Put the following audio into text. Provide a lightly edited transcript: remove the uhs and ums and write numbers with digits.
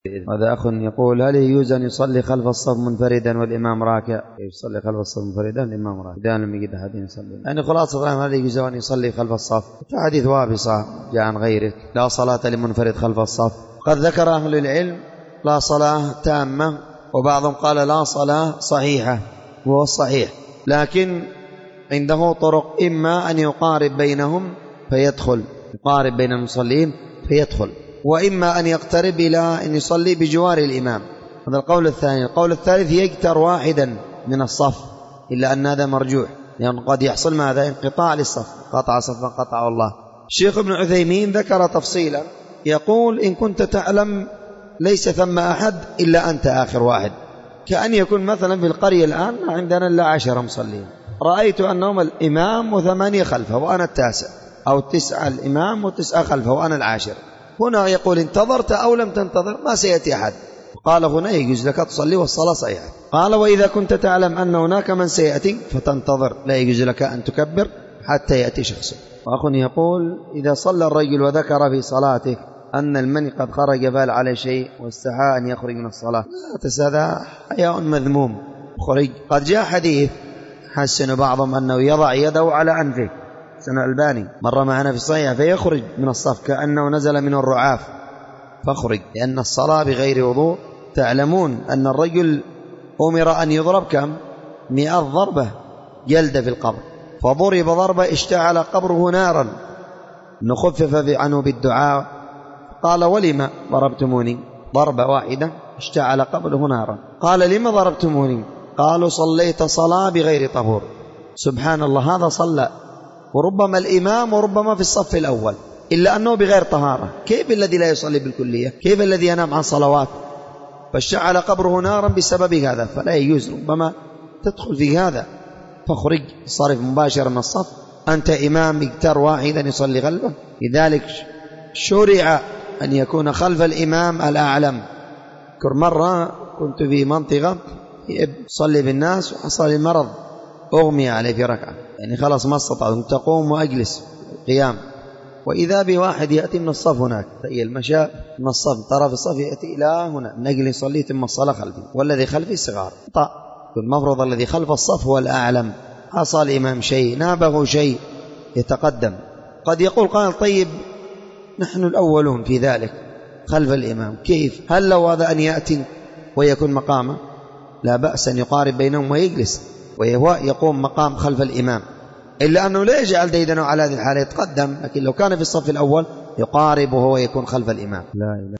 هذا أخ يقول: هل يجوز أن يصلي خلف الصف منفردا والإمام راكع؟ يصلي خلف الصف منفردا والإمام راكع إذا لم يجد أحد يصلي. يعني خلاصة هل يجوز أن يصلي خلف الصف؟ حديث وابصة جاء عن غيره: لا صلاة لمنفرد خلف الصف. قد ذكر أهل العلم لا صلاة تامة، وبعضهم قال لا صلاة صحيحة، وهو الصحيح، لكن عنده طرق: إما أن يقارب بينهم فيدخل، يقارب بين المصلين فيدخل، وإما أن يقترب إلى أن يصلي بجوار الإمام. هذا القول الثاني. القول الثالث: يجتر واحدا من الصف، إلا أن هذا مرجوح، لأن يعني قد يحصل ماذا؟ انقطاع للصف، قطع صفا قطع الله. الشيخ ابن عثيمين ذكر تفصيلا يقول: إن كنت تعلم ليس ثم أحد إلا أنت آخر واحد، كأن يكون مثلا في القرية الآن عندنا إلا 10 مصلين، رأيت أنهم الإمام و8 خلفه وأنا التاسع، أو 9 الإمام و9 خلفه وأنا العاشر. هنا يقول: انتظرت أو لم تنتظر ما سيأتي أحد. قال: هنا يجوز لك تصلي والصلاة صحيحة. قال: وإذا كنت تعلم أن هناك من سيأتي فتنتظر، لا يجوز لك أن تكبر حتى يأتي شخص. وأخ يقول: إذا صلى الرجل وذكر في صلاته أن المني قد خرج بال على شيء واستحى أن يخرج من الصلاة، هذا حياء مذموم، خرج. قد جاء حديث حسن بعضهم أنه يضع يده على أنفه، سنة الباني مر معنا في الصحيح، فيخرج من الصف كأنه نزل من الرعاف فاخرج، لأن الصلاة بغير وضوء. تعلمون أن الرجل أمر أن يضرب كم؟ 100 ضربة جلد في القبر، فضرب ضربة اشتعل قبره نارا، نخفف عنه بالدعاء. قال: ولما ضربتموني؟ ضربة واحدة اشتعل قبره نارا. قال: لما ضربتموني؟ قالوا: صليت صلاة بغير طهور. سبحان الله، هذا صلى وربما الإمام وربما في الصف الأول، إلا أنه بغير طهارة. كيف الذي لا يصلي بالكلية؟ كيف الذي ينام عن صلوات؟ فاشتعل قبره نارا بسبب هذا، فلا يجوز، ربما تدخل في هذا، فاخرج صرف مباشرة من الصف. أنت إمام، اجتر واحدا يصلي خلفه. لذلك شرع أن يكون خلف الإمام الأعلم. مرة كنت في منطقة صلي بالناس وحصل المرض، أغمي عليه في ركعة، يعني خلاص ما استطعت، تقوم وأجلس قيام، وإذا بواحد يأتي من الصف هناك، تخيل مشى من الصف طرف الصف يأتي إلى هنا، نجل يصلي ثم الصلاة خلفي، والذي خلفي صغار. المفروض الذي خلف الصف هو الأعلم. حصل الإمام شيء، نابه شيء، يتقدم. قد يقول قال: طيب نحن الأولون في ذلك خلف الإمام، كيف؟ هل لو هذا أن يأتي ويكون مقامه؟ لا بأس أن يقارب بينهم ويجلس وهو يقوم مقام خلف الإمام، إلا أنه لا يجعل ديدنه على هذه الحالة، يتقدم. لكن لو كان في الصف الأول يقارب وهو يكون خلف الإمام. لا إله